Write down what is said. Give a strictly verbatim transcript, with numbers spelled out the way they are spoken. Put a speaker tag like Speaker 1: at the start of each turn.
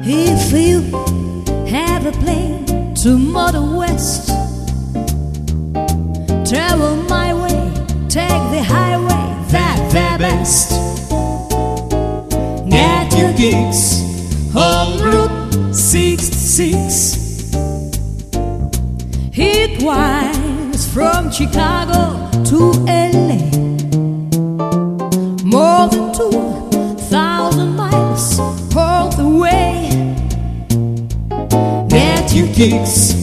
Speaker 1: If you have a plane to Motor West, travel my way, take the highway, that the best.
Speaker 2: Get your gigs on Route sixty-six.
Speaker 1: It winds from Chicago to L A, more than two thousand miles all the way.
Speaker 2: Get your gigs